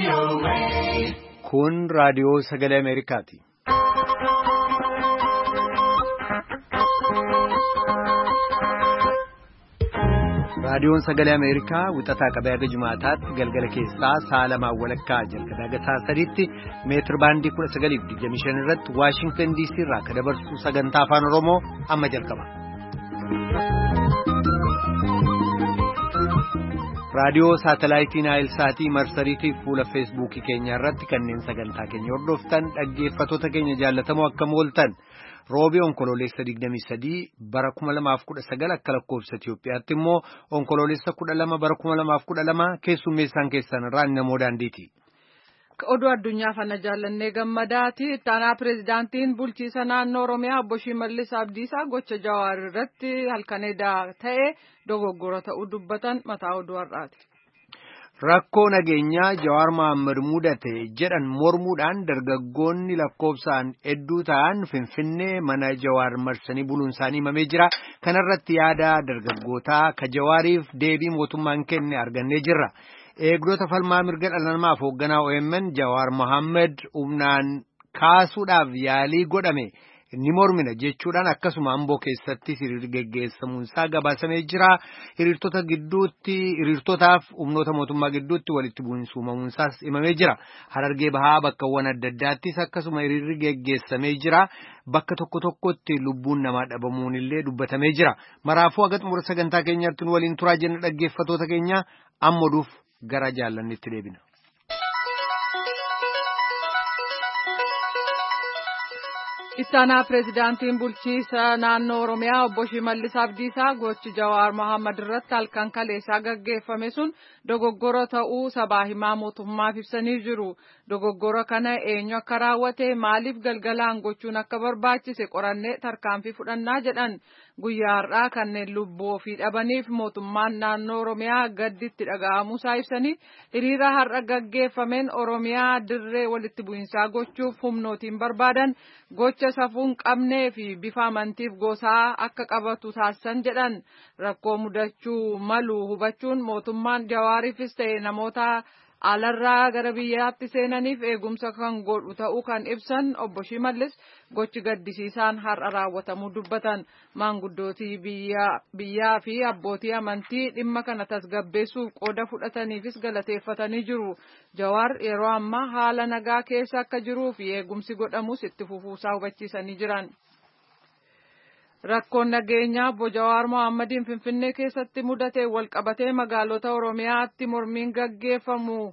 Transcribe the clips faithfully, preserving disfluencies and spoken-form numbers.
Kun raadiyoo sagalee Ameerikaati. Raadiyoon sagalee Ameerikaa wixataa qabee haga Jumaataatti galgala keessaa sa'a lamaan walakkaa jalqabee haga sa'a sadiitti meetir baandii kudha sagalii fi digdamii shan irratti Waashingtan D C irraa kan dabarsu sagantaa afaan Oromoo amma jalqaba. Raadiyoo saatalaayitii Naayil Saatii marsariitii fuula feesbuukii keenya irratti kanneen sagantaa keenya hordoftan dhaggeeffattoota keenya jaallatamoo akkam ooltan. Roobii onkoloolessa digdamii sadii bara kuma lamaaf kudha sagal akka lakkoofsa Itiyoophiyaatti immoo onkoloolessa kudha lama bara kuma lamaaf kudha lama keessummeessaan keessan irraa namoo daandiiti. Oduu addunyaa fana jaallannee gammadaati. Ittaanaa pireezidaantiin bulchiisa naannoo Oromiyaa obbo Shimallis Abdiisaa gocha Jawaar irratti halkaneedaa ta'e dogoggora ta'uu dubbatan mataa oduu har'aati. Rakkoo nageenyaa Jawaar Mohaammed mudate jedhan mormuudhaan dargaggoonni lakkoofsaan hedduu ta'an Finfinnee mana Jawaar marsanii buluun isaanii himamee jira. Kanarratti yaada dargaggootaa ka Jawaariif deebii mootummaan kenne argannee jirra. Eegdota falmaa mirga dhala namaaf hoogganaa O M N Jawaar Mohaammed humnaan kaasuudhaaf yaalii godhame ni mormina jechuudhaan akkasuma Amboo keessatti hiriirri geggeessamuunsaa gabaasamee jira. Hiriirtota gidduutti hiriirtotaaf humnoota mootummaa gidduutti walitti bu'iinsa uumamuunsaas himamee jira. Harargee bahaa bakkawwan adda addaattis akkasuma hiriirri geggeessamee jira. Bakka tokko tokkotti lubbuun namaa dhabamuun illee dubbatamee jira. Maraafuu haga xumura sagantaa keenyaatti nu waliin turaa jenna dhaggeeffattoota keenya ammaduuf gara jaallannitti deebina. Ittaanaa pireezidaantiin bulchiisa naannoo Oromiyaa obbo Shimallis Abdiisaa gochi Jawaar Mohaammed irratti halkan kaleessaa gaggeeffame sun dogoggora ta'uu sabaa himaa mootummaaf ibsanii jiru. Dogoggora kana eenyu akka raawwate maaliif galgalaan gochuun akka barbaachise qorannee tarkaanfii fudhannaa jedhan. Guyyaa har'aa kanneen lubbuu ofii dhabaniif mootummaan naannoo Oromiyaa gadditti dhaga'amuusaa ibsanii hiriira har'a gaggeeffameen Oromiyaa dirree walitti bu'iinsaa gochuuf humnootiin barbaadan gocha safuun qabnee fi bifa amantiif gosaa akka qabatu taasisan jedhan. Rakkoo mudachuu malu hubachuun mootummaan Jawaariifis ta'e namoota alarraa gara biyyaatti seenaniif eegumsa kan godhu ta'uu kan ibsan obbo Shimallis gochi gaddisiisaan har'a raawwatamuu dubbatan. Maanguddootii biyyaa fi abbootii amantii dhimma kana tasgabbeessuuf qooda fudhataniifis galateeffatanii jiru. Jawaar yeroo ammaa haala nagaa keessa akka jiruu fi eegumsi godhamus itti fufuusaa hubachiisanii jiran. Rakkoon nageenyaa obbo Jawaar Mohaammadin Finfinnee keessatti mudate walqabatee magaalota Oromiyaatti mormiin gaggeeffamu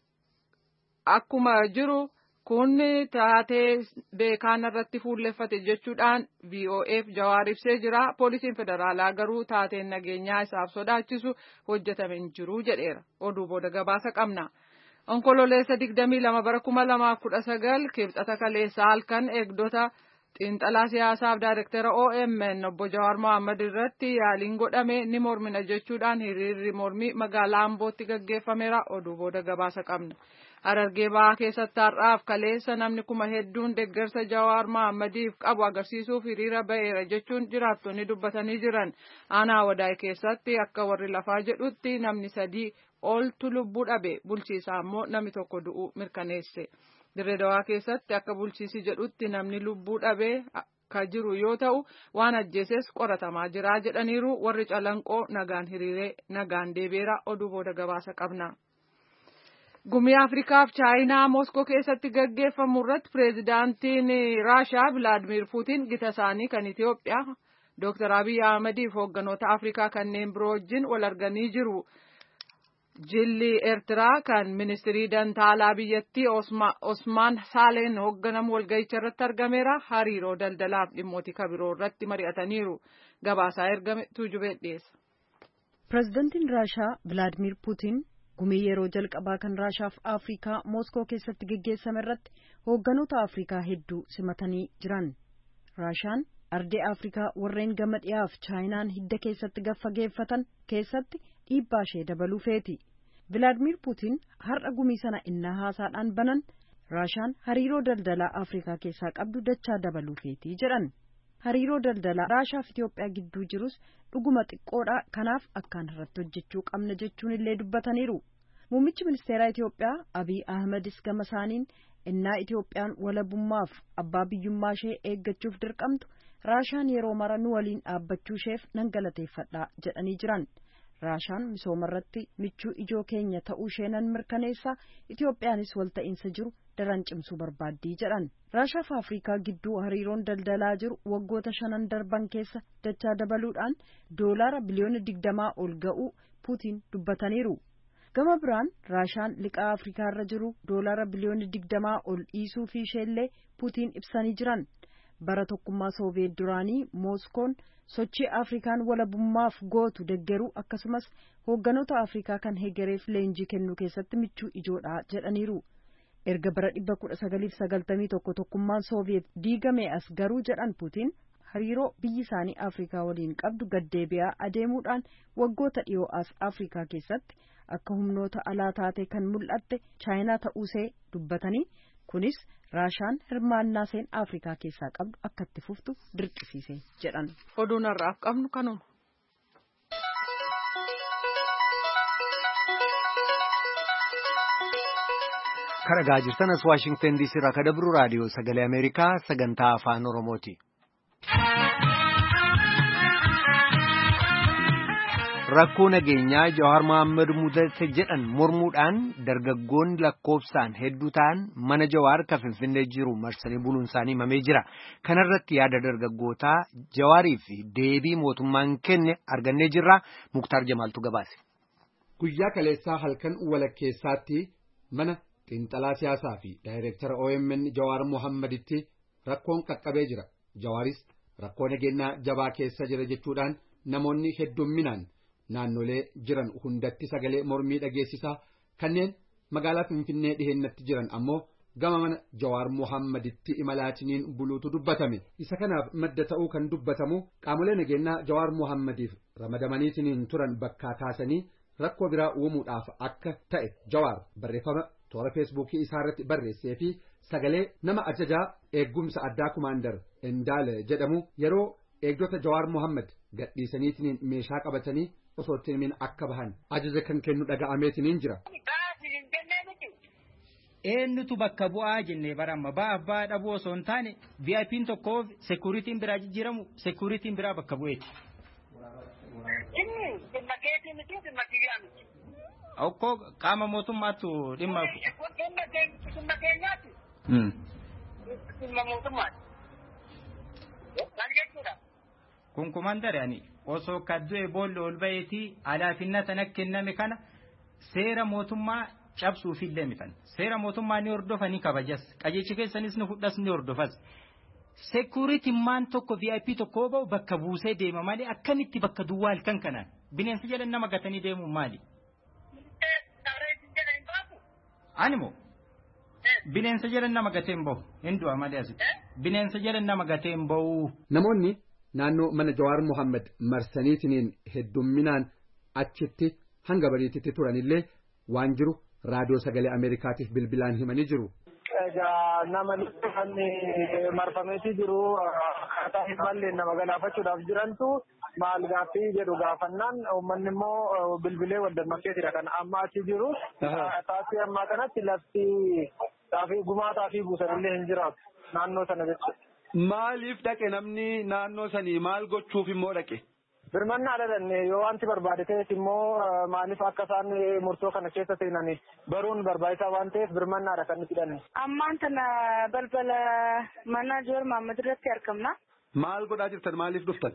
akkuma jiru kun taatee beekaan irratti fuulleffate jechuudhaan V O F Jawaar ibsee jira. Poolisiin federaalaa garuu taateen nageenyaa isaaf sodaachisu hojjetame hin jiru jedheera. Oduu booda gabaasa qabna. Onkoloolessa digdamii lama bara kuma lamaaf kudha sagal kibxata kaleessaa halkan eegdota xiinxalaa siyaasaaf daayirektara O M N obbo Jawaar Mohaammed irratti yaaliin godhame ni mormina jechuudhaan hiriirri mormii magaalaa Ambootti gaggeeffameera. Oduu booda gabaasa qabna. Harargee bahaa keessatti har'aaf kaleessa namni kuma hedduun deeggarsa Jawaar Mohammediif qabu agarsiisuuf hiriira ba'eera jechuun jiraattonni dubbatanii jiran. Aanaa Wadaay keessatti akka warri lafaa jedhutti namni sadii oltu lubbuu dhabe, bulchiisaa immoo namni tokko du'uu mirkaneesse. Dirree Dawaa keessatti akka bulchiisi jedhutti namni lubbuu dhabee ka jiru yoo ta'u waan ajjeeses qoratamaa jira jedhaniiru. Warri calanqoo nagaan hiriiree nagaan deebiira. Oduu booda gabaasa qabna. Gumii Afrikaaf Chaayinaa Moskoo keessatti gaggeeffamu irratti pireezidaantiin Raashaa Vilaadimir Puutiin gita isaanii kan Itiyoophiyaa Dooktar Abiy Ahmediif hoogganoota Afrikaa kanneen biroo wajjin wal arganii jiru. Jilli Eertiraa kan ministirii dantaalaa biyyattii Osmaan Saaleen hoogganamu walga'icha irratti argameera. Hariiroo daldalaaf dhimmoota kabiroo irratti mari'ataniiru. Gabaasaa ergame tuujubee dhiyeessa. Pireezidaantiin Raashaa Vilaadimir Puutiin gumii yeroo jalqabaa kan Raashaaf Afrikaa Moskoo keessatti gaggeessame irratti hoogganoota Afrikaa hedduu simatanii jiran. Raashaan ardee Afrikaa warreen gama dhiyaaf Chaayinaan hidda keessatti gaffageeffatan keessatti dhiibbaa ishee dabaluu feeti. Vilaadimir Puutiin har'a gumii sana innaa haasaadhaan banan Raashaan hariiroo daldalaa Afrikaa keessaa qabdu dachaa dabaluu feeti jedhan. Hariiroo daldalaa Raashaa fi Itiyoophiyaa gidduu jirus dhuguma xiqqoodha. Kanaaf akkaan irratti hojjechuu qabna jechuun illee dubbataniiru. Muummichi ministeeraa Itoophiyaa Abiy Ahmedis gama isaaniin innaa Itoophiyaan walabummaaf abbaa biyyummaa ishee eeggachuuf dirqamtu Raashaan yeroo mara nu waliin dhaabbachuu isheef nan galateeffadha jedhanii jiran. Raashaan misooma irratti michuu ijoo keenya ta'uu ishee nan mirkaneessa, Itoophiyaanis walta'iinsa jiru daran cimsuu barbaaddii jedhan. Raashaa fi Afrikaa gidduu hariiroon daldalaa jiru waggoota shanan darban keessa dachaa dabaluudhaan doolaara biliyoona digdamaa ol ga'uu Puutiin dubbataniiru. Gama biraan Raashaan liqaa Afrikaa irra jiru doolaara biliyoona digdamaa ol dhiisuu fi isheellee Puutiin ibsanii jiran. Bara tokkummaa Sooviyeet duraanii Mooskoon sochii Afrikaan walabummaaf gootu deggeruu akkasumas hoogganoota Afrikaa kan hegereef leenjii kennuu keessatti michuu ijoodha jedhaniiru. Erga bara dhibba kudha sagaliif sagaltamii tokko tokkummaan Sooviyeet diigame as garuu jedhan Puutiin hariiroo biyyi isaanii Afrikaa waliin qabdu gaddeebi'aa adeemuudhaan waggoota dhiyoo as Afrikaa keessatti akka humnoota alaa taatee kan mul'atte Chaayinaa ta'uusee dubbatanii kunis Raashaan hirmaannaa isheen Afrikaa keessaa qabdu akka itti fuftu dirqisiise jedhan. Oduun har'aaf qabnu kanuma. Kan dhagaa jirtan as Waashingtan D C irraa kan dabru raadiyoo sagalee Ameerikaa sagantaa afaan Oromooti. Rakkoo nageenyaa Jawaar Mohaammed mudate jedhan mormuudhaan dargaggoonni lakkoofsaan hedduu ta'an mana Jawaar kan Finfinnee jiru marsanii buluun isaanii himamee jira. Kana irratti yaada dargaggootaa Jawaarii fi deebii mootummaan kenne argannee jirra. Muktaar Jamaaltu gabaase. Guyyaa kaleessaa halkan walakkeessaatti mana xiinxalaa siyaasaa fi daayireektara O M N Jawaar Mohammeditti rakkoon qaqqabee jira. Jawaaris rakkoo nageenyaa jabaa keessa jira jechuudhaan namoonni heddumminaan naannolee jiran hundatti sagalee mormii dhageessisaa kanneen magaalaa Finfinnee dhihennatti jiran ammoo gama mana Jawaar Mohammeditti imalaatiniin buluutu dubbatame. Isa kanaaf madda ta'uu kan dubbatamu qaamolee nageenyaa Jawaar Mohammediif ramadamaniitiniin turan bakkaa kaasanii rakkoo biraa uumuudhaaf akka ta'e Jawaar barreeffama toora feesbuukii isaa irratti barreessee fi sagalee nama ajajaa eeggumsa addaa kumaandar Endaale jedhamu yeroo eegdota Jawaar Mohammed gadhiisaniitiniin meeshaa qabatanii osoo ittiin akka bahan ajaja kan kennu dhaga'ameetiniin jira. Eenyutu bakka bu'aa jennee baramma ba'aa abbaa dhabuu osoo hin taane V I P'n tokkoof sekuriitiin biraa jijjiiramu sekuriitiin biraa bakka bu'eeti. Okkoo qaama mootummaatu dhimma. Kun kumandare ani osoo kaddu'e boolla ol baheetii alaafinna sana kenname kana seera mootummaa cabsuuf illee mitan seera mootummaa ni hordofanii kabajas qajeelchi keessanis ni fudhas ni hordofas sekuriitiin maan tokko V I P tokko ba'u bakka buusee deema malee akkamitti bakka duwwaa halkan kanaan bineensa jedhan nama gatanii deemuun maali? Animo bineensa jedhan nama gateen bahu hin du'a malee asitti bineensa jedhan nama gateen bahu. Namoonni naannoo mana Jawaar Mohammed marsaniitiniin heddumminaan achitti hanga bariititti turanillee waan jiru raadiyoo sagalee Ameerikaatiif bilbilaan himanii jiru. Egaa nama kan marfameetii jiru akkaataa hin malleen nama galaafachuudhaaf jirantu maal gaaffii jedhu gaafannaan uummanni immoo bilbilee wal dammaqeetidha kan amma achi jiru. Taasii ammaa kanatti lafti xaafii gumaa xaafii buusanillee hin jiraatu naannoo sana jechuudha. Maaliif dhaqe namni naannoo sanii maal gochuuf immoo dhaqe? Birmannaa dhalanne yoo wanti barbaade ta'es immoo maaliif akka isaan murtoo kana keessa seenan baruun barbaachisaa waan ta'eef birmannaadha kan nuti hidhanne. Ammaan tana balbala mana Jawaar Mohammed irratti argamna. Maal godhaa jirtan maaliif dhuftan?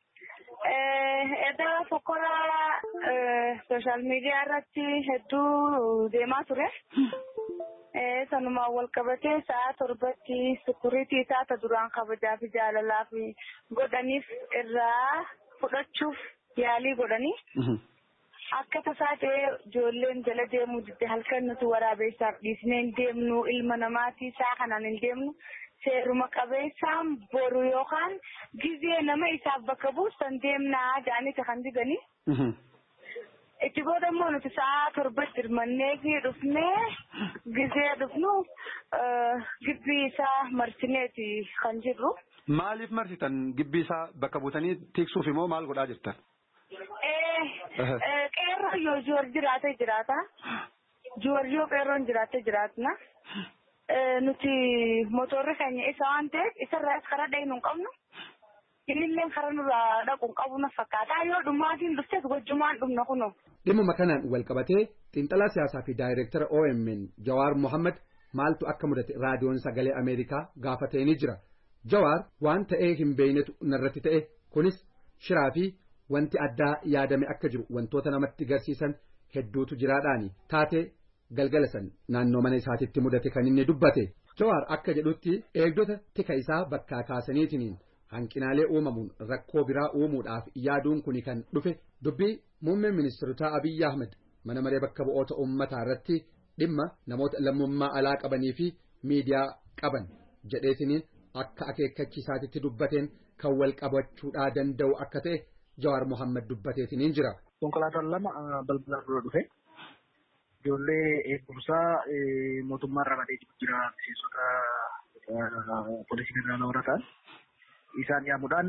Edaa fokkoraa sooshaal miidiyaa irratti hedduu deemaa ture. Sanuma wal qabatee sa'a torbatti sekuriitii isaa duraan kabajaa fi jaalalaa fi godhaniif irraa fudhachuuf yaalii godhanii akka tasaa ta'ee ijoolleen jala deemuu didde halkan nuti waraabeessaaf dhiisnee hin deemnu ilma namaatii isaa kanaan hin deemnu seeruma qabeessaan boru yookaan gizee nama isaaf bakka buusan deemnaa jedhanii kan diganii. Itti booda immoo nuti sa'a torbatti hirmannee fi dhufnee gizee dhufnu gibbii isaa marsineeti kan jirru. Maaliif marsitan gibbii isaa bakka buutanii tiksuuf immoo maal godhaa jirtan? Qeerroo yoo joor jiraate jiraata. Giorgio qeerroon jiraattee jiraatna. Nuti motorri keenya isa waan ta'eef isarraas karaa dhaynu hin qabnu. Innillee karaa nurraa dhaqu hin qabu na fakkaata. Yoo dhumaatiin dhuftes gochumaan dhumna kunuun. Dhimma kanaan wal qabatee xiinxalaa siyaasaa fi daayireektara O M N Jawaar Mohammad maaltu akka mudate raadiyoon sagalee Ameerikaa gaafatee ni jira. Jawaar waan ta'ee hin beeynetu narratti ta'e kunis shiraa fi wanti addaa yaadame akka jiru wantoota namatti garsiisan hedduutu jiraadhaani taatee galgala san naannoo mana isaatitti mudate kan inni dubbate. Jawaar akka jedhutti eegdota tika isaa bakkaa kaasaniitiin hanqinaalee uumamuun rakkoo biraa uumuudhaaf yaaduun kuni kan dhufe dubbii muummeen ministeerotaa Abiyyi Ahmed mana maree bakka bu'oota uummataa irratti dhimma namoota lammummaa alaa qabanii fi miidiyaa qaban jedheetiin akka akeekkachiisaatitti dubbateen kan wal qabachuudhaa danda'u akka ta'e Jawaar Mohammad dubbateetiin jira. Konkolaataan lama balbala dura dhufe ijoollee eegumsaa mootummaa ramadee jira miseensota poolisii federaalaa warra ta'an isaan yaamuudhaan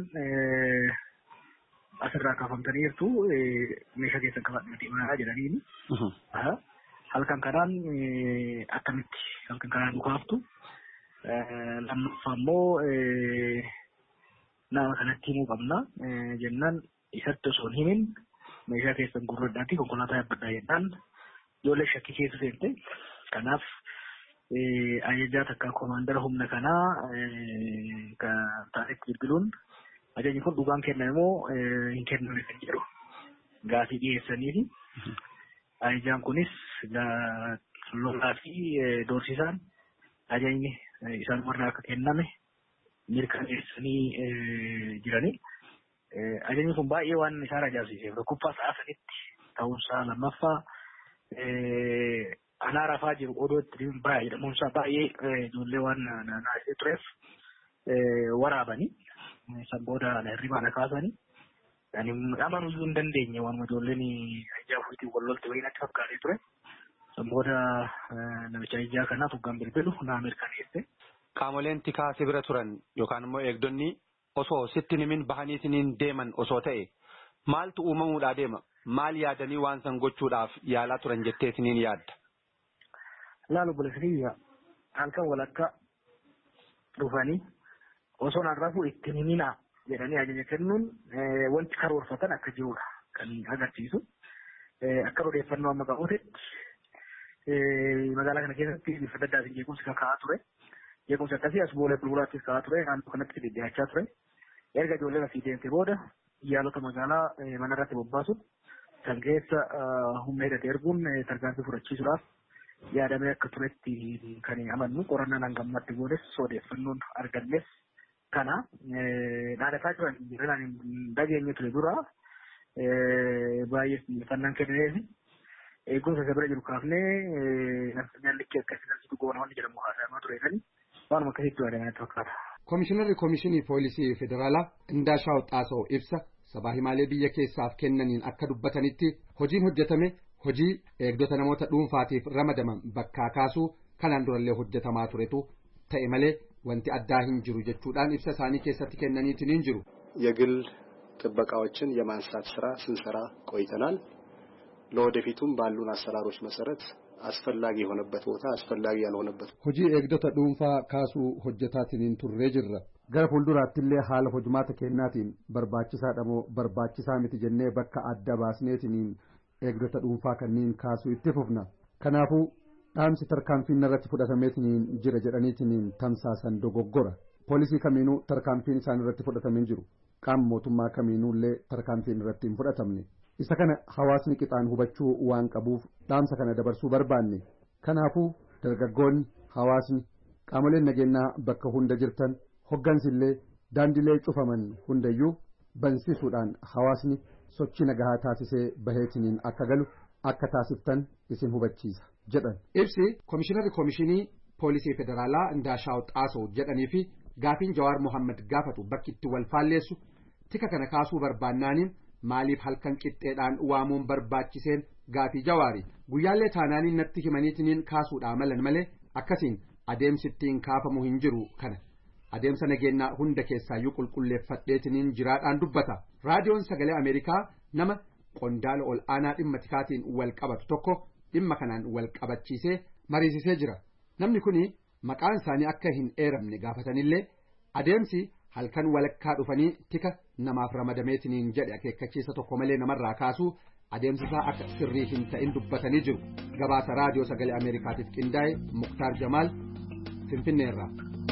asirraa kaafamtanii jirtu meeshaa keessan qabadhaatii maraa jedhaniini. Halkan kanaan akkamitti halkan kanaan dhukaaftu lammaffaa immoo nama kanatti himuu qabna jennaan isatti osoo hin himin meeshaa keessan gurradhaatti konkolaataa yaabbadhaa jennaan ijoollee shakkii keessa seente. Kanaaf ajajaa takka koomaandara humna kanaa kan taatetti bilbiluun ajajni kun dhugaan kenname moo hin kenname kan jedhu gaafii dhiyeessaniifi ajajaan kunis lolaa fi doorsisaan ajajni isaan warra akka kenname mirkaneessanii jiranii. Ajajni kun baay'ee waan isaan ajaa'ibsiiseef kubbaa sa'a saditti ta'uunsaa lammaffaa anaa rafaa jiru odoo itti baay'ee jedhamuunsaa baay'ee ijoollee waan naasisee tureef waraabanii san booda hirribaadha kaasanii. Ani amanuu hin dandeenye waan ijoolleen ijaa ofiitiin wal lolte wayii natti fakkaatee ture. San booda namicha ijaa kanaaf hoggaan bilbilu naa mirkaneesse. Qaamoleen tikaa si bira turan yookaan immoo eegdonni osoo sitti himin bahaniitiin deeman osoo ta'e maaltu uumamuudhaa deema? Maal yaadanii waan san gochuudhaaf yaalaa turan jetteetiniin yaadda? Laalu bulesiriyaa halkan walakka dhufanii osoo naan rafuu ittiin himinaa jedhanii ajaja kennuun wanti karoorfatan akka jirudha kan agarsiisu. Akka odeeffannoo amma qabuutti magaalaa kana keessatti bifa adda addaatiin jeequmsi kan ka'aa ture. Jeequmsi akkasii as boolee bulbulaattis ka'aa ture naannoo kanatti dhidhiyaachaa ture. Erga ijoolleen asii deemte booda yaalota magaalaa mana irratti bobbaasuun kan keessa humna hidhate erguun tarkaanfii fudhachiisuudhaaf yaadamee akka turetti kan amannu qorannaan hangammatti boodes odeeffannoon argannes kana dhaadhataa jiran jiran dhageenye ture dura baay'ee xiyyeeffannaan kenneef eegumsa isa bira jiru kaafnee nafsanyaan likkee akkasii nasitu goona wanni jedhamu haasa'amaa tureedhani waanuma akkasitti yaadamanii fakkaata. Komishinarri Komishinii Poolisii Federaalaa Indaashaw Xaasoo ibsa sabaa himaalee biyya keessaaf kennaniin akka dubbatanitti hojiin hojjetame hojii eegdota namoota dhuunfaatiif ramadaman bakkaa kaasuu kanaan durallee hojjetamaa turetu ta'e malee wanti addaa hin jiru jechuudhaan ibsa isaanii keessatti kennaniitiin hin jiru. የግል ጥበቃዎችን የማንሳት ስራ ስንሰራ ቆይተናል። ለወደፊቱም ባሉን አሰራሮች መሰረት አስፈላጊ የሆነበት ቦታ አስፈላጊ ያልሆነበት hojii eegdota dhuunfaa kaasuu hojjetaatiin turree jirra. Gara fuulduraattillee haala hojumaata kennaatiin barbaachisaadha moo barbaachisaa miti jennee bakka adda baasneetiin eegdota dhuunfaa kanneen kaasuu itti fufna. Kanaafuu dhaamsi tarkaanfiin irratti fudhatameetiin jira jedhaniitiin tamsaasan dogoggora. Poolisii kamiinuu tarkaanfiin isaan irratti fudhatamee jiru qaama mootummaa kamiinuullee tarkaanfiin irratti hin fudhatamne. Isa kana hawaasni qixaan hubachuu waan qabuuf dhaamsa kana dabarsuu barbaanne. Kanaafuu dargaggoonni hawaasni qaamoleen nageenyaa bakka hunda jirtan hoggansillee daandilee cufaman hundayyuu bansiisuudhaan hawaasni sochii nagahaa taasisee baheetiniin akka galu akka taasiftan isin hubachiisa jedhan. Ibsi Komishinarri Komishinii Poolisii Federaalaa Indaashaw Xaasoo jedhanii fi gaafiin Jawaar Mohammad gaafatu bakki itti wal faalleessu tika kana kaasuu barbaannaaniin maaliif halkan qixxeedhaan waamuun barbaachiseen gaafii Jawaari guyyaallee taanaaniin natti himaniitiin kaasuudhaa malan malee akkasiin adeemsittiin kaafamu hin jiru kana adeemsa nageenyaa hunda keessaayyuu qulqulleeffadheetiin jiraadhaan dubbata. Raadiyoon Sagalee Ameerikaa nama qondaala ol aanaa dhimma tikaatiin wal qabatu tokko dhimma kanaan wal qabachiisee mariisisee jira. Namni kuni maqaan isaanii akka hin eeramne gaafatanillee adeemsi halkan walakkaa dhufanii tika namaaf ramadameetiniin jedhe akeekkachiisa tokko malee namarraa kaasuu adeemsisaa akka sirrii hin ta'in dubbatanii jiru. Gabaasa raadiyoo sagalee Ameerikaatiif qindaa'e Muktaar Jamaal Finfinneerraa.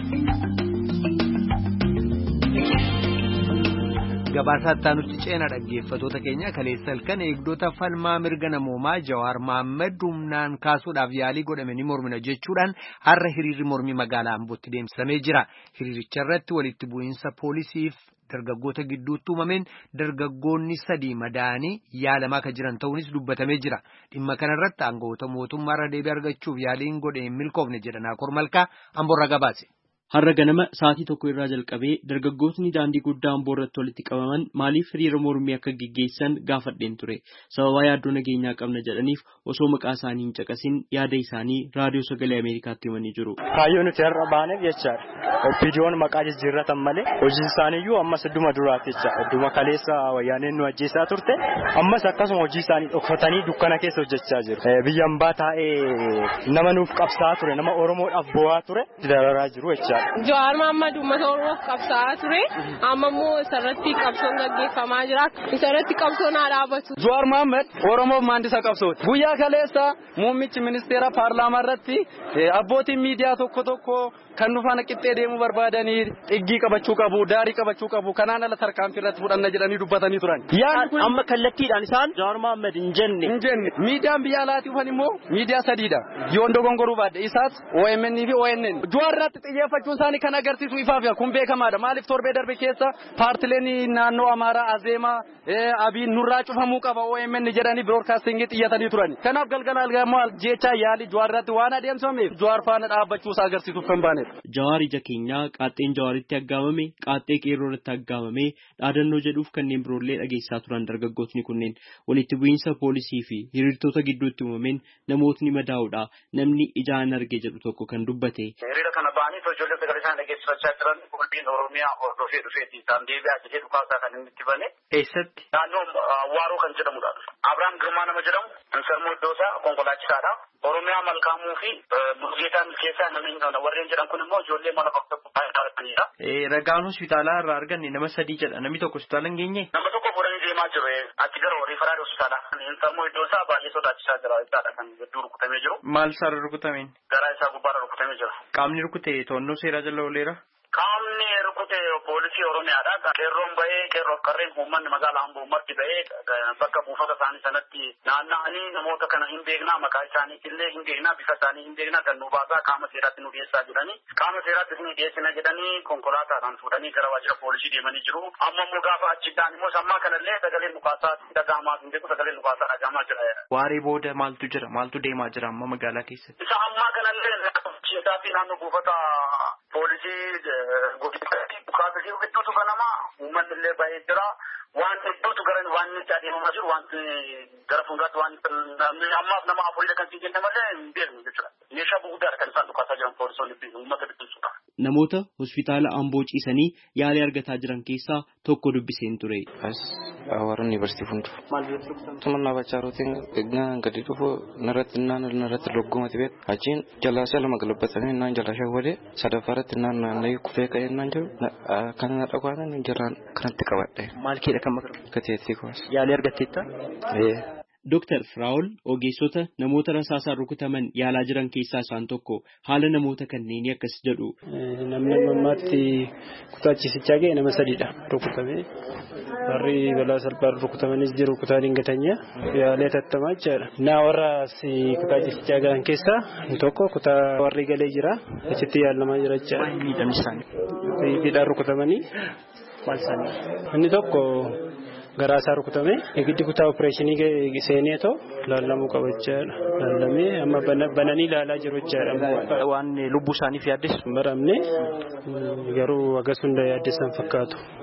Gabaasaa nuti ceena dhaggeeffatoota keenya kaleessa halkan eegdota falmaa mirga namoomaa Jawaar Mohaammed humnaan kaasuudhaaf yaalii godhame ni mormina jechuudhaan har'a hiriirri mormii magaalaa Ambootti deemsifamee jira. Hiriiricha irratti walitti bu'iinsa poolisiif dargaggoota gidduutti uumameen dargaggoonni sadii madaa'anii yaalamaa akka jiran ta'uunis dubbatamee jira. Dhimma kanarratti aangawoota mootummaarra deebii argachuuf yaaliin godhe hin milkoofne jedhan Akoor Malkaa Amboorraa gabaase. Har'a ganama sa'aatii tokko irraa jalqabee dargaggootni daandii guddaa Amboo irratti walitti qabaman maaliif hiriira mormii akka gaggeessan gaafadheen ture. Sababa yaaddoo nageenyaa qabna jedhaniif osoo maqaa isaanii hin caqasin yaada isaanii raadiyoo sagalee Ameerikaatti himanii jiru. Kaayyoo nuti har'a baaneef jechaadha. Opiidiyoon maqaa jijjiirratan malee hojiin isaaniiyyuu ammas idduma duraati jechaadha. Idduma kaleessa wayyaaneen nu ajjeesaa turte ammas akkasuma hojii isaanii dhokfatanii dukkana keessa hojjechaa jiru. Biyya hambaa taa'ee nama nuuf qabsaa ture nama Oromoodhaaf bo'aa ture dararaa jiru jechaadha. Jawaar Mohaammed uummata Oromoof qabsaa'aa ture. Amma immoo isarratti qabsoon gaggeeffamaa jira. Isarratti qabsoon haa dhaabatu. Jawaar Mohaammed Oromoof maandisa qabsooti. Guyyaa kaleessa muummichi ministeera paarlaamaa irratti abbootiin miidiyaa tokko tokko kan nu faana qixxee deemuu barbaadanii xiggii qabachuu qabu, daarii qabachuu qabu, kanaan ala tarkaanfii irratti fudhanna jedhanii dubbatanii turan. Amma kallattiidhaan isaan Jawaar Mohaammed hin jenne. Hin jenne. Miidiyaan biyya alaatii dhufan immoo miidiyaa sadiidha. Yoon dogongoruu baadde isaas O M N fi O N N. Jawaar irratti xiyyeeffachuun isaanii kan agarsiisu ifaaf kun beekamaadha. Maaliif torbee darbe keessa paartileen naannoo Amaaraa Azeemaa Abiin nurraa cufamuu qaba O M N jedhanii biroodkaastingii xiyyatanii turan. Kanaaf galgala algaammoo jecha yaalii Jawaar irratti waan adeemsifameef Jawaar faana dhaabbachuu isaa agarsiisuuf kan baane. Jawaar ija keenyaa qaaxxeen Jawaaritti aggaamame qaaxxee qeerroo irratti aggaamame dhaadannoo jedhuuf kanneen biroollee dhageessaa turan dargaggootni kunneen walitti bu'iinsa poolisii fi hiriirtota gidduutti uumameen namootni madaa'uudha namni ijaan arge jedhu tokko kan dubbate. Hiriira kana ba'anii ijoollee sagalee isaan dhageessifachaa jiran qulqulliin Oromiyaa hordofee dhufeeti isaan deebi'aa jedhee dhukaasaa kan inni itti bane. Eessatti? Naannoo Waaroo kan jedhamudha. Abrahaam Girmaa nama jedhamu Insalmoo Iddoosaa konkolaachisaadha. Oromiyaa Malkaamuu fi Bulgeetaa Milkeessaa namni warreen jedhan kun immoo ijoollee mana bakka bu'aa dhaabatanidha. Ragaan hospitaalaa irraa arganne nama sadii jedha namni tokko hospitaala hin geenye. Nama tokko fuudhanii deemaa jiru achi gara riifaraal hospitaalaa. Insalmoo Iddoosaa baay'ee sodaachisaa jira jechaadha kan hedduu rukutamee jiru. Maal isaarra rukutameen? Garaa isaa gubbaarra rukutamee jira. Qaamni rukute to'annoo seeraa jala ooleera? Qaamni rukute poolisii Oromiyaadha. Qeerroon bahee qeerroof qarreen uummanni magaalaa Amboo ummatti bahee bakka buufata isaanii sanatti naanna'anii namoota kana hin beeknaa maqaa isaaniitillee hin beeknaa bifa isaanii hin beeknaa kan nu baasaa qaama seeraatti nu dhiyeessaa jedhanii qaama seeraatti nu dhiyeessina jedhanii konkolaataadhaan fuudhanii gara waajjira poolisii deemanii jiru. Amma immoo gaafa achiddaan immoo sammaa kanallee sagaleen dhukaasaa dhaga'amaa hin beeku sagaleen dhukaasaa dhaga'amaa jira. Waaree booda maaltu jira maaltu deemaa jira amma magaalaa keessatti? Isa ammaa kanallee fi naannoo buufata poolisii godinatti dhukaasii hedduutu ganama uummanni illee baay'ee jira waan hedduutu gara waan itti adeemamaa jiru waan gara fuulduraatti waan ammaaf nama afurii kan siin jenne malee hin beeknu jechuudha. Meeshaa gurguddaadha kan isaan dhukaasaa jiran poolisoonni uummata bittinsuudha. Namoota hospitaala Amboo ciisanii yaalii argataa jiran keessaa tokko dubbiseen ture. Warra yuunivarsiitii fundu. Maal jechuudha? Tumannaa bachaarotiin eegnaan gadi dhufu narratti naan narratti loggumati beek. Achiin jalaasa lama galabbatamee naan jalaashaa wadee sadaffaarratti naan naanna'ee kufee ka'ee naan jiru kan na dhaqaanan jalaan kanatti qabadhe. Maal keedha kan maqaa? Gateettii kumas. Yaalii argatteetta? Dooktar Firaa'ol ogeessota namoota rasaasaan rukutaman yaalaa jiran keessaa isaan tokko haala namoota kanneenii akkas jedhu. Namni ammaatti kutaa ciisichaa ga'e nama sadiidha rukutame. Warri balaa salphaan rukutamanis jiru kutaa dingatanya yaalee tattamaa jechaadha. Naa warra kutaa ciisichaa ga'an keessaa tokko kutaa warri galee jira achitti yaalamaa jira jechaadha. Miidhamni isaanii. Hidhaan rukutamanii. Maal isaanii? Inni tokko garaa isaa rukutame giddi kutaa opereeshinii seenee too laallamuu qaba jechaadha. Laallamee amma bananii ilaalaa jiru jechaadha. Waan lubbuu isaaniif yaaddeessu? Baramne garuu akkas hunda yaaddeessan fakkaatu.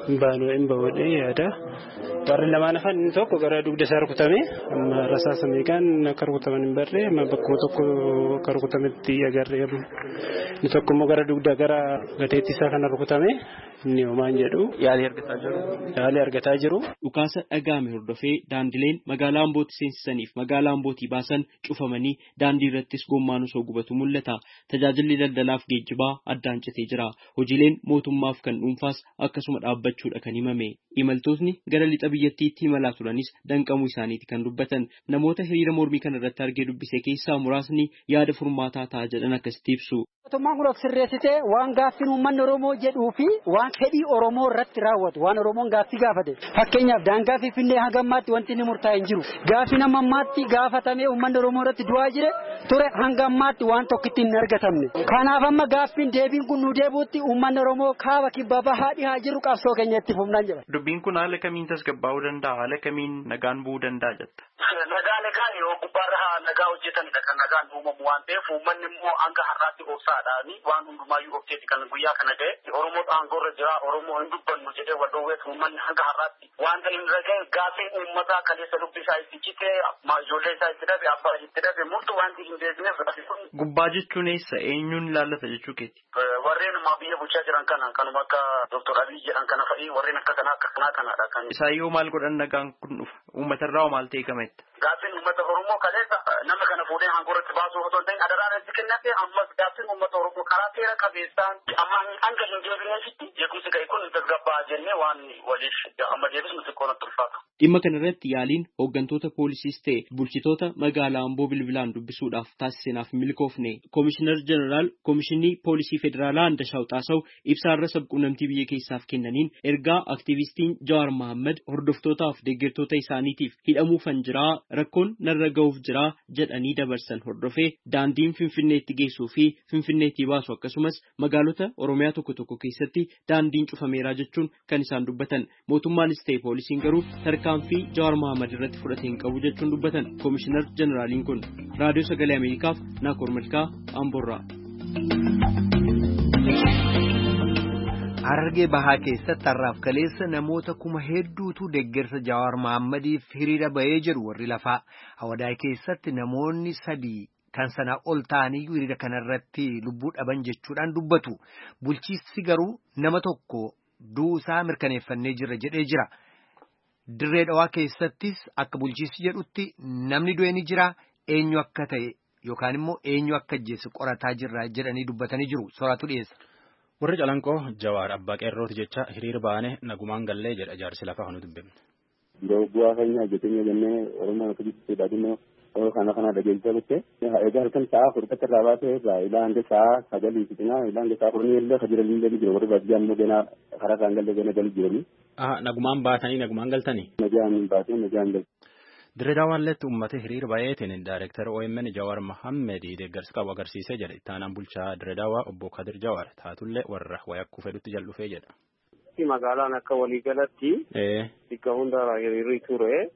baanoo hin bahuudhee yaada. Warri lamaan hafan inni tokko gara dugda isaa rukutame amma rasaasa meeqaan akka rukutaman hin barree amma bakkuma tokko akka rukutametti agarree inni tokko immoo gara dugda gara gateetti isaa kana rukutame inni homaan jedhu yaalii argataa jiru. Yaalii argataa jiru. Dhukaasa dhagaame hordofee daandileen magaalaa Ambootti seensisaniif magaalaa Ambootii baasan cufamanii daandii irrattis gommaan osoo gubatu mul'ata. Tajaajilli daldalaaf geejjibaa addaan citee jira. Hojiileen mootummaaf kan dhuunfaas akkasuma dhaabbachuudha kan himame. Imaltootni gara lixa biyyattiitti imalaa turanis danqamuu isaaniiti kan dubbatan. Namoota hiriira mormii kana irratti argee dubbise keessaa muraasni yaada furmaataa ta'a jedhan akkasitti ibsu. Mootummaan kun sirreessitee waan gaaffiin uummanni Oromoo jedhuu fi waan fedhii Oromoo irratti raawwatu waan Oromoon gaaffii gaafate. Fakkeenyaaf daangaa Finfinnee hanga ammaatti wanti inni murtaa'e hin jiru. Gaaffii nama ammaatti gaafatamee uummanni Oromoo irratti du'aa jire ture hanga ammaatti waan tokkitti hin argatamne. Kanaaf amma gaaffiin deebiin kun nu deebuutti uummanni Oromoo kaaba kibba bahaa dhihaa jiru qabsoo keenya itti fufnaan jedha. Dubbiin kun haala kamiin tasgabbaa'uu danda'a? Haala kamiin nagaan bu'uu danda'a jetta? Nagaa nagaan yoo gubbaarra nagaa hojjetanidha kan nagaan uumamu waan ta'eef uummanni immoo hanga har'aatti obsaadhaani waan hundumaayyuu obseeti kan guyyaa kana ga'e Oromoo aangorra jira Oromoo hin dubbannu jedhee wadhoowweet uummanni hanga har'aatti wanta hin raga'e gaaffiin uummataa kaleessa lubbi isaa itti citee ijoollee isaa itti dhabe abbaa itti dhabe murtu wanti hin beekneef. Gubbaa jechuun eessa eenyuun ilaallata jechuu keeti? Warreen ammaa biyya bulchaa jiran kana kanuma akka Doktor Abiy jedhan kana fa'i warreen akka kanaa akka kanaa kanaadha kan. Isaan yoo maal godhan nagaan kun dhufa uummatarraa hoo maal ta'e kametta? Gaaffiin uummata Oromoo kaleessa nama kana fuudhee aangorratti baasuu otoo hin ta'in adaraarratti kennate ammas gaaffiin uummata Oromoo karaa seera qabeessaan amma hanga hin deebineefitti jeequmsi ga'e kun tasgabbaa jennee waan waliif amma deebisnu xiqqoo natti ulfaata. Dhimma kana irratti yaaliin hooggantoota poolisiis ta'e bulchitoota magaalaa Amboo bilbilaan dubbisuudhaaf taasisneef milkoofne. Koomishinar Jeneraal Koomishinii Poolisii Federaalaa Andashaw Xaasaw ibsaarra sabquunnamtii biyya keessaaf kennaniin ergaa aktiivistiin Jawaar Mohaammed hordoftootaaf deeggartoota isaaniitiif hidhamuufan jiraa rakkoon narra ga'uuf jiraa jedhanii dabarsan hordofee daandiin Finfinneetti geessuu fi Finfinneetti baasu akkasumas magaalota Oromiyaa tokko tokko keessatti daandiin cufameeraa jechuun kan isaan dubbatan. Mootummaanis ta'e poolisiin garuu tarkaanfii Jawaar Mohaammed irratti fudhate hin qabu jechuun dubbatan. Koomishinar Jeneraaliin kun Raadiyoo Sagalee Ameerikaaf Naakoor Malkaa Amboorraa. Harargee bahaa keessatti har'aaf kaleessa namoota kuma hedduutu deeggarsa Jawaar Mohammediif hiriira bahee jiru warri lafaa. Hawadaay keessatti namoonni sadii kan sanaa ol ta'aniyyuu hiriira kanarratti lubbuu dhaban jechuudhaan dubbatu. Bulchiinsi garuu nama tokko duusaa mirkaneeffannee jirra jedhee jira. Dirree dhawaa keessattis akka bulchiinsi jedhutti namni du'e ni jira eenyu akka ta'e yookaan immoo eenyu akka ajjeese qorataa jirra jedhanii dubbatanii jiru. Soraatu dhiyeessa. Warri calanqoo Jawaar abbaa qeerrooti jecha hiriira baane nagumaan gallee jedha jaarsi lafaa hanu dubbifne. Bu'aa keenya hojjetenya jennee Oromoo Atileetiksii baadiyyaa kana kana dhageessaa butte. Egaa halkan sa'a furkata irraa baasee irraa ilaa hanga sa'a sagalii fixinaa ilaa hanga sa'a kurnii illee hajiranii illee jiru warri baadiyyaa immoo ganaa karaa isaan galee gana galii jiranii. Nagumaan baatanii nagumaan galtanii. Nagaan baatee nagaan galtanii. Dirree daawwalleetti uummata hiriira baay'eetiin Daayireektar O M N Jawaar Mohaammed deeggarsa qabu agarsiisee jedha. Ittaanaan bulchaa Dirree Daawwaa obbo Kadir Jawaar taatullee warra wayakkuu fedhutti jal'ufee jedha. Magaalaan akka waliigalatti bakka hundaa hiriirri ture.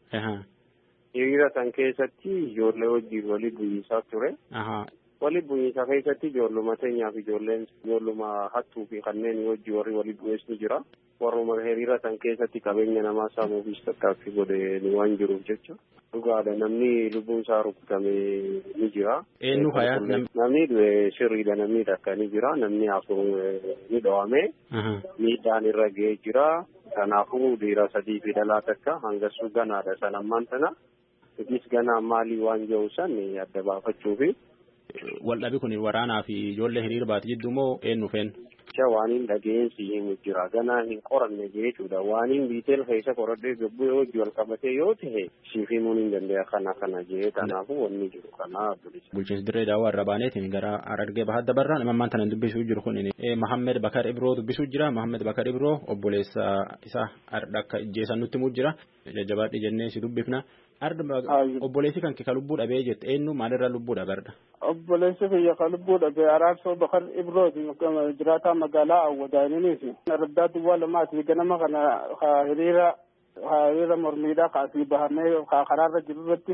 Hiriira san keessatti ijoollee wajjin walii bu'iinsaa ture. Walii bu'iinsaa keessatti ijoolluma teenyaa fi ijoolleen ijoolluma hattuu fi kanneen wajjin warri walii bu'ees ni jira. Warruma hiriira san keessatti qabeenya namaa saamuufis tattaaffii godhe ni waan jiruuf jecha. Dhugaadha namni lubbuun isaa rukutame ni jira. Eenyu hayaa namni sirriidha namni takka ni jira namni afur ni dhawame. Miidhaan irra ga'ee jira. Kanaafuu dhiira sadii fi dhalaa takka hangasuu ganaadha san ammaan sana. Itis ganaa maalii waan jiru san adda baafachuufi. Waldhabii kun waraanaa fi ijoollee hiriira baate jidduu moo eenyu feen? Waaniin dhageensi himu jira ganaa hin qoranne jechuudha waaniin biiteel keessa qoradhee gabbuu yoo wal qabatee yoo ta'e siif himuun hin danda'a kana kana jee kanaafuu wanni jiru kana bilisa. Bulchiinsi Dirree Daawwaa irra baaneetiin gara Harargee bahaa dabarraa nama ammaan tana dubbisuu jiru kun Mohaammed Bakar Ibroo dubbisuu jira. Mohaammed Bakar Ibroo obboleessa isaa har'a akka ijjeessan nutti himuu jira. Jajjabaadhi jennee si dubbifna. Obboleessi kan kee lubbuu dhabee jette eenyu maalirraa lubbuu dhabarda? Obboleessi kiyya kan lubbuu dhabee Araarsoo Bakar Ibrooti jiraataa magaalaa Awwadaaniiniiti. Raddaa duwwaa lamaati ganama kana hiriira hiriira mormiidhaa kaasii bahamee karaarra jiru irratti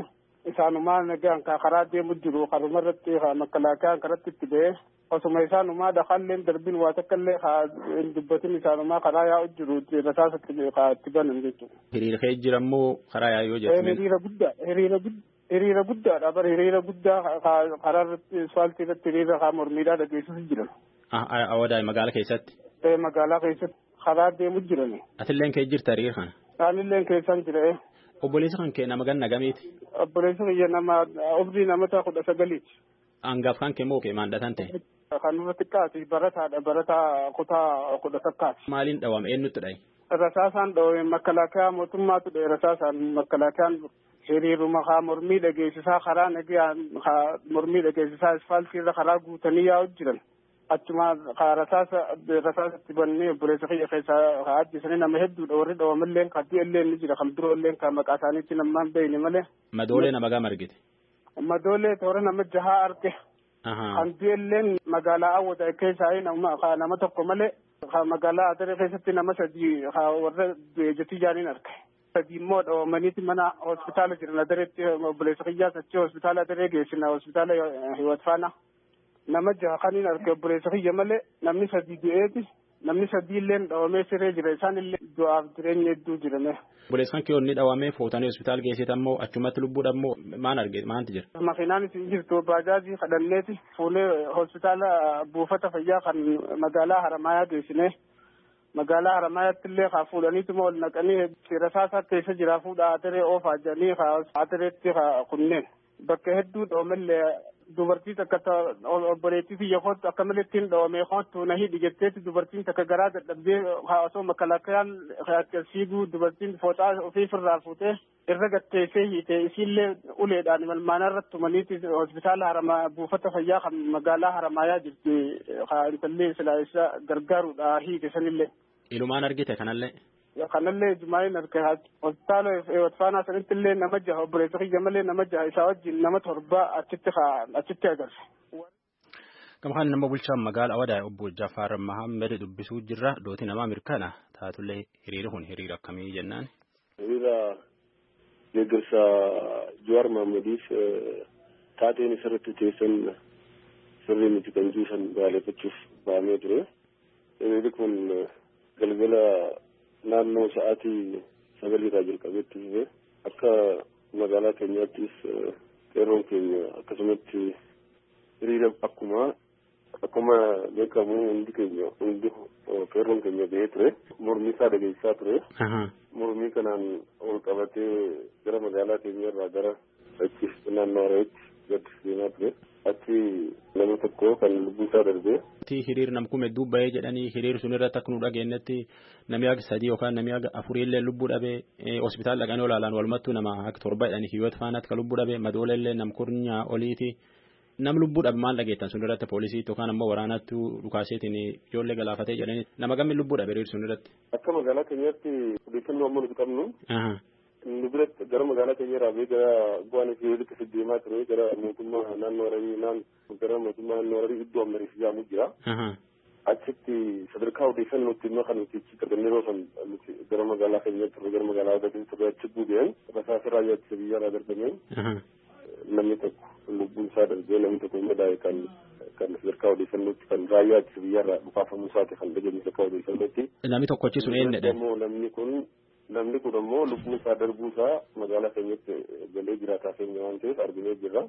isaanumaa nagaan ka karaa deemu jiru karuma irratti makalaakaan karatti itti ba'e osuma isaanumaa dhaqalleen darbin waa takkallee hin dubbatin isaanumaa karaa yaa'u jiru rasaasatti itti banan jechuudha. Hiriira kee jirammoo karaa yaa'u yoo jettu. Hiriira guddaa hiriira guddaa. Hiriira guddaadha bara hiriira guddaa karaa irratti asfaaltii irratti hiriira haa mormiidhaa dhageessisu jiran. Awwadaa magaalaa keessatti. Magaalaa keessatti karaa deemu jiran. Atilleen kee jirta hiriira kana. Anilleen keessan jira. Obboleessa kan kee nama ganna gamiiti. Obboleessa kiyya nama umrii namoota kudha sagaliiti. Hangaaf kan kee moo kee maandhatan ta'e. Kan irratti kaati barataadha barataa kutaa kudha takkaati. Maaliin dhawame eenyutti dhaye? Rasaasaan dhawame makalaakaa mootummaatu dhaye rasaasaan makalaakaan hiriiruma haa mormii dhageessisaa karaa nagaan haa mormii dhageessisaa asfaaltii irra karaa guutanii yaa'u jiran. Achuma haa rasaasa rasaasatti bannee obboleessa kiyya keessaa haa ajjeesanii nama hedduudha warri dhawamallee kan du'ellee ni jira kan biroollee kan maqaa isaaniitti namaan beeyne malee. Madoolee nama gama argite. Madoolee toora nama jahaa arge. Kan du'ellee magaalaa Awwadaa keessaa nama nama tokko malee magaalaa Adaree keessatti nama sadii warra jetii jaaniin arge. Sadii immoo dhawamaniiti mana hospitaala jiran Adareetti obboleessa kiyyaas achi hospitaala Adaree geessina hospitaala Hiwat Faanaa. Nama jaha kaniin arge obboleessa kiyya malee namni sadii du'eeti namni sadii illee dhawamee siree jira isaan illee du'aaf jireenya hedduu jirame. Obboleessa kan kiyoonni dhawamee fuutanii hospitaala geessitan ammoo achumatti lubbuudha ammoo maan arge maanti jira? Makiinaan isin jirtu baajaajii kadhanneeti fuulee hospitaala buufata fayyaa kan magaalaa Haramaayaa geessine. Magaalaa Haramayaatti illee haa fuudhaniituma ol naqanii rasaasaa keessa jira fuudha Adaree oofaa jedhanii haa Adareetti haa kunneen bakka hedduu dhoomallee dubartii takka obboleettii biyya kootu akka malee ittiin dhoomee kootu na hidhi jetteetti dubartiin takka garaa dadhabdee haa osoo makalaakayaan fiiguu dubartiin fooxaa ofiifirraa fuutee irra gatteessee hiite isiillee uleedhaan malmaana irratti tumaniiti hospitaala Haramaa buufata fayyaa kan magaalaa Haramaayaa jirti haa intallee silaa isa gargaaruudha hiite sanillee. Ilumaan argite kanallee. Kanallee Jumaayeen arge hospitaala Hiwat Faanaa sanitti illee nama jaha obboleessa kiyya malee nama jaha isaa wajjin nama torba achitti achitti agarse. Gama kan nama bulchaan magaalaa Awwadaa obbo Jaafar Mahammed dubbisuu jirra dooti namaa mirkana taatullee hiriira kun hiriira akkamii jennaan. Hiriira deeggarsa Jawaar Mahammediif taateen isarratti teessan sirrii miti kan jiisan baaleeffachuuf bahamee ture. Hiriirri kun galgala naannoo sa'aatii sagalirraa jalqabeetti dhufe akka magaalaa keenyaattis qeerroon keenya akkasumatti hiriira akkuma akkuma beekamu hundi keenya hundi qeerroon keenya ba'ee ture mormii isaa dhageessaa ture mormii kanaan ol qabatee gara magaalaa keenyarraa gara achi naannoo Harareetti gad deemaa ture achi nama tokko kan lubbuusaa darbee. Hiriir nam kume dubba'ee jedhanii hiriir sun irratti akka nu dhageenyetti namni akka sadii yookaan namni akka afurii illee lubbuu dhabee hospitaala dhaqanii olaalaan walumattuu nama akka torba jedhanii Hiwat Faanaatti kan lubbuu dhabee madoolee illee nam kurnyaa oliiti nam lubbuu dhabe maal dhageettan sun irratti poolisiitti yookaan ammoo waraanattuu dhukaaseetiin ijoollee galaafatee jedhanii nama gammi lubbuu dhabe hiriir sun irratti. Akka magaalaa keenyaatti odeeffannoo amma nuti qabnu. Nu biratti gara magaalaa keenya irraa bee gara bu'aan hiriirri itti deemaa ture gara mootummaa naannoo Hararii naan gara mootummaa naannoo Hararii iddoo ammarii ijaamu jira. Achitti sadarkaa odeeffannoo nuti immoo kan nuti itti argannee yoo san gara magaalaa keenyatti turre gara magaalaa Awwadaa turre achi bu'een rasaasa raayyaa ittisa biyyaa darbameen namni tokko lubbuun isaa darbee namni tokko madaa'e kan kan sadarkaa odeeffannootti kan raayyaa ittisa biyyaarraa dhukaafamuu isaati kan dhageenye sadarkaa odeeffannootti. Namni tokko achi sun eenyudha? Namni kun namni kun ammoo lubbuun isaa darbuu isaa magaalaa keenyatti galee jiraataa keenya waan ta'eef arginee jirra.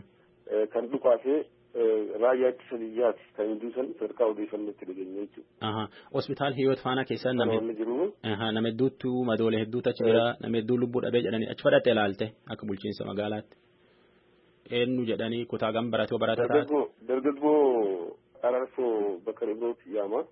Kan dhukaasee raayyaa ittisa biyyaati kan hin duusan sadarkaa odeeffannootti dhageenye jechuudha. Hospitaala Hiwat Faanaa keessaa nama hedduutu madoolee hedduutu achi jira nama hedduu lubbuu dhabee jedhanii achi fudhattee ilaalte akka bulchiinsa magaalaatti. Eenyu jedhanii kutaa gam baratee barata taate. Dargaggoo Araarsoo Bakar Ibrooti yaama.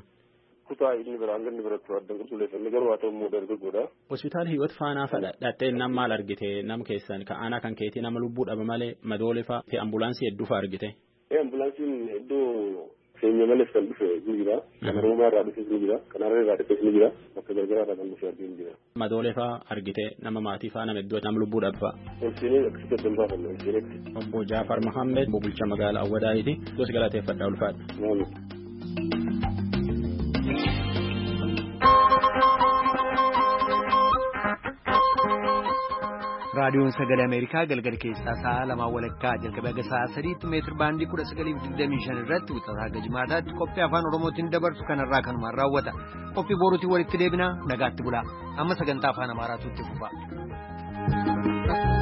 Kutaa inni biraan ganni biratti addan qulqulleeffamne garuu haa ta'u immoo dargaggoodha. Hospitaala Hiwat Faanaa fudhattee nam maal argite nam keessan ka aanaa kan keetii nama lubbuu dhabe malee madoolee fa'aa fi ambulaansii hedduu fa'aa argite. Ambulaansiin iddoo keenya malees kan dhufe ni jira. Kan Oromiyaa irraa dhufes ni jira. Kan Hararee irraa dhufes ni jira. Bakka gargaraa irraa kan dhufe argee ni jira. Madoolee fa'aa argite nama maatii fa'aa nama iddoo nama lubbuu dhabe fa'aa. Olseenee akkasitti addan baafanne olseeneetti. Obbo Jaafar Mahammed bulchaa magaalaa Awwadaayiti. Dos galateeffadhaa ulfaadha. raadiyoon sagalee Ameerikaa galgala keessaa sa'a lamaa walakkaa jalqabee haga sa'a sadiitti meetir baandii kudha sagalii fi digdamii shan irratti wixataa haga jimaataatti qophii afaan Oromootiin dabarsu kanarraa kanumaan raawwata. Qophii boruutiin walitti deebinaa nagaatti bulaa. Amma sagantaa afaan Amaaraatu itti fufa.